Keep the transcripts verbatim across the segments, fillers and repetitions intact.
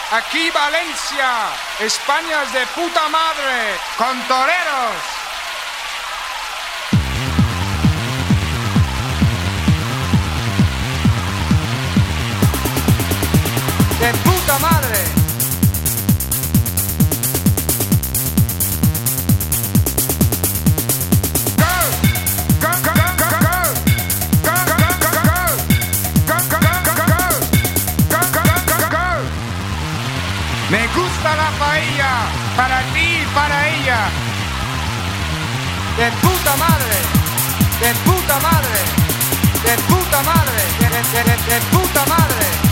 Aquí Valencia, España es de puta madre, con toreros. De puta madre. Me gusta la paella, para ti y para ella. De puta madre, de puta madre, de puta madre, de, de, de, de puta madre.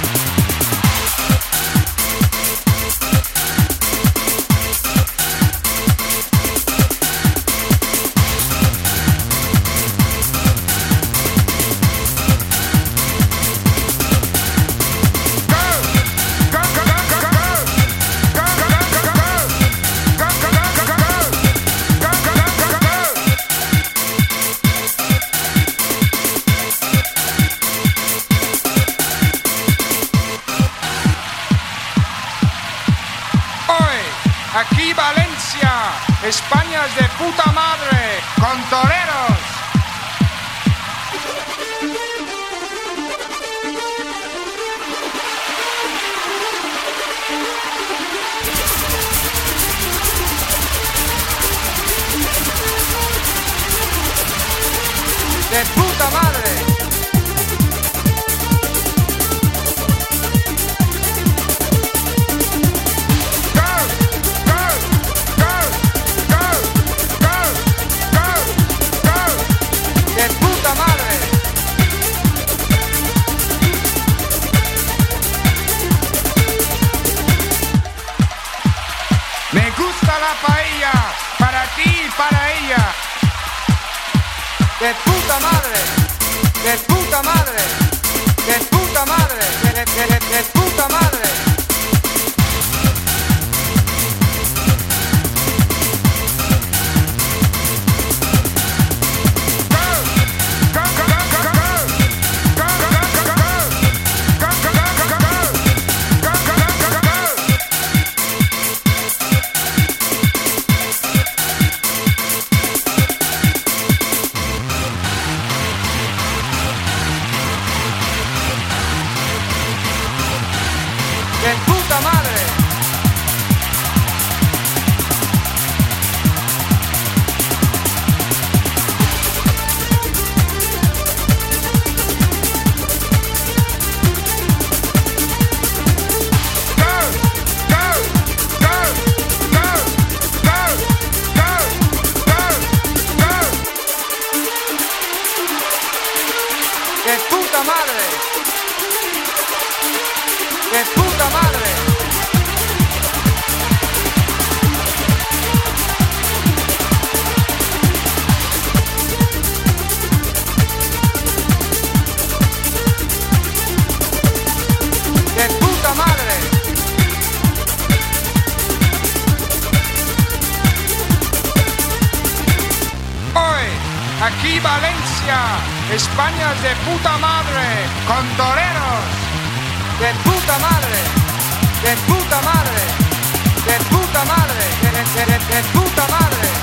Aquí Valencia, España es de puta madre, con toreros. De puta madre. Me gusta la paella, para ti y para ella. De puta madre, de puta madre, de puta madre, de, de, de, de puta madre. De puta madre. De puta madre. De puta madre. De puta madre. Hoy, aquí Valencia, España es de puta madre, con toreros. De puta madre, de puta madre, de puta madre, de, de, de, de puta madre.